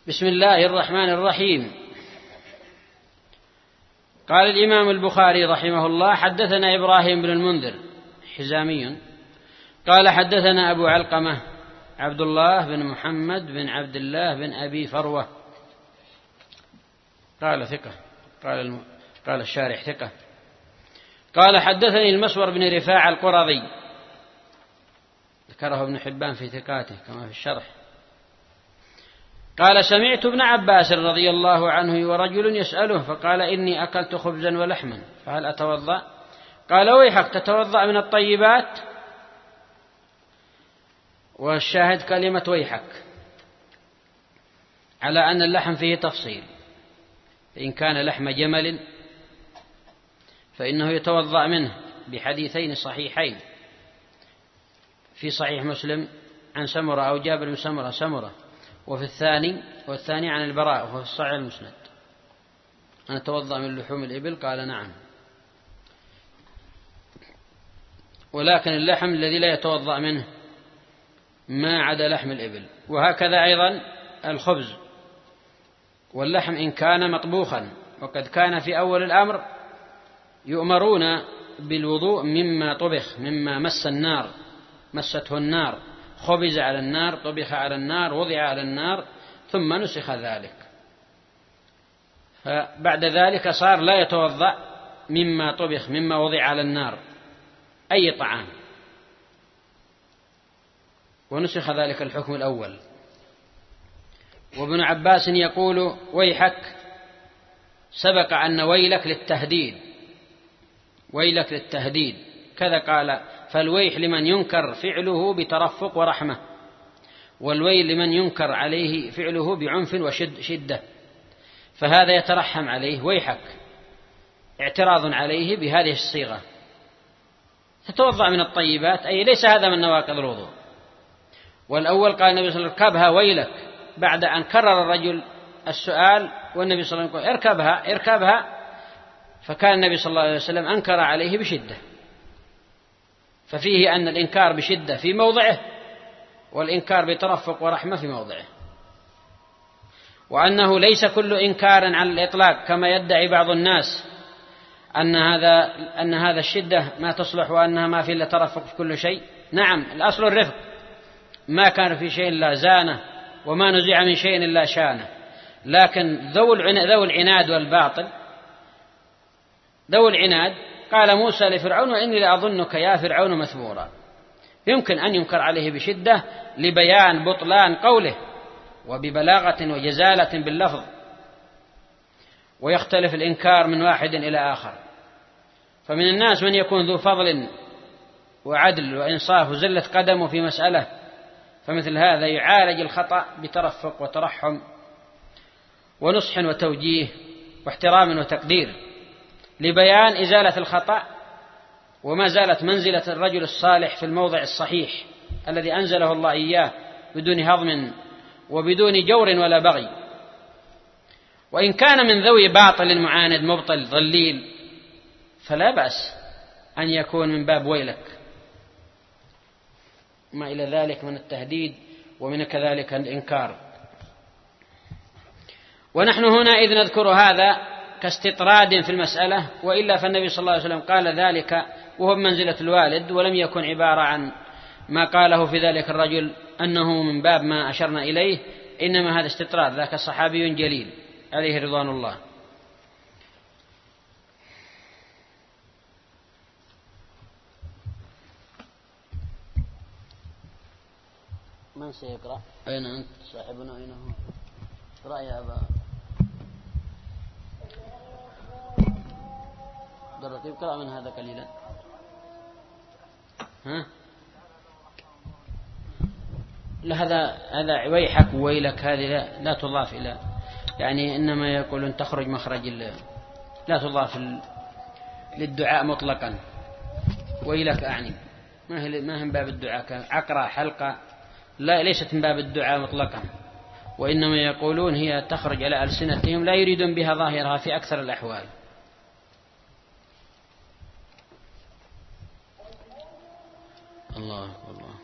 بسم الله الرحمن الرحيم. قال الإمام البخاري رحمه الله: حدثنا إبراهيم بن المنذر حزامي قال حدثنا أبو علقمة عبد الله بن محمد بن عبد الله بن أبي فروة قال ثقة، قال الشارح ثقة. قال حدثني المسور بن رفاعة القرظي، ذكره ابن حبان في ثقاته كما في الشرح. قال: سمعت ابن عباس رضي الله عنه ورجل يسأله فقال: إني أكلت خبزا ولحما فهل أتوضأ؟ قال: ويحك، تتوضأ من الطيبات. والشاهد كلمة ويحك على أن اللحم فيه تفصيل، إن كان لحم جمل فإنه يتوضأ منه بحديثين صحيحين في صحيح مسلم عن سمرة أو جابر بن سمرة، والثاني عن البراء وهو في الصحيح المسند: أنا أتوضأ من لحوم الإبل؟ قال: نعم. ولكن اللحم الذي لا يتوضأ منه ما عدا لحم الإبل. وهكذا أيضا الخبز واللحم إن كان مطبوخا، وقد كان في أول الأمر يؤمرون بالوضوء مما طبخ، مما مسته النار، خبز على النار، طبخ على النار، وضع على النار، ثم نسخ ذلك. فبعد ذلك صار لا يتوضأ مما طبخ، مما وضع على النار، أي طعام، ونسخ ذلك الحكم الأول. وابن عباس يقول: ويحك، سبق أن ويلك للتهديد، كذا قال: فالويح لمن ينكر فعله بترفق ورحمة، والويل لمن ينكر عليه فعله بعنف وشدة، فهذا يترحم عليه ويحك، اعتراض عليه بهذه الصيغة. تتوضأ من الطيبات، أي ليس هذا من نواقض الوضوء. والأول قال النبي صلى الله عليه وسلم: اركبها ويلك، بعد أن كرر الرجل السؤال والنبي صلى الله عليه وسلم يقول: اركبها، فكان النبي صلى الله عليه وسلم أنكر عليه بشدة. ففيه أن الإنكار بشدة في موضعه، والإنكار بترفق ورحمة في موضعه، وأنه ليس كل إنكار على الإطلاق كما يدعي بعض الناس أن هذا الشدة ما تصلح وأنها ما في إلا ترفق في كل شيء. نعم، الأصل الرفق، ما كان في شيء إلا زانه، وما نزع من شيء إلا شانه. لكن ذو العناد والباطل، ذو العناد، قال موسى لفرعون: وإني لأظنك يا فرعون مثبورا. يمكن أن ينكر عليه بشدة لبيان بطلان قوله، وببلاغة وجزالة باللفظ، ويختلف الإنكار من واحد إلى آخر. فمن الناس من يكون ذو فضل وعدل وإنصاف وزلة قدمه في مسألة، فمثل هذا يعالج الخطأ بترفق وترحم ونصح وتوجيه واحترام وتقدير، لبيان إزالة الخطأ، وما زالت منزلة الرجل الصالح في الموضع الصحيح الذي أنزله الله إياه بدون هضم وبدون جور ولا بغي. وإن كان من ذوي باطل معاند مبطل ضليل فلا بأس أن يكون من باب ويلك، ما إلى ذلك من التهديد ومن كذلك الإنكار. ونحن هنا إذ نذكر هذا كاستطراد في المسألة، وإلا فالنبي صلى الله عليه وسلم قال ذلك وهو بمنزلة الوالد، ولم يكن عبارة عن ما قاله في ذلك الرجل أنه من باب ما أشرنا إليه، إنما هذا استطراد، ذاك صحابي جليل عليه رضوان الله. من سيقرأ؟ أين أنت صاحبنا؟ أين هو؟ اقرأ يا أبا درتي، اقرأ من هذا قليلا. ها؟ لا، هذا ويحك وويلك، هذه لا تضاف إلى، يعني إنما يقولون تخرج مخرج، لا تضاف للدعاء مطلقا. ويلك أعني ما هي من باب الدعاء، عقرة حلقة، لا، ليست من باب الدعاء مطلقا، وإنما يقولون هي تخرج على ألسنتهم، لا يريدون بها ظاهرها في أكثر الأحوال. الله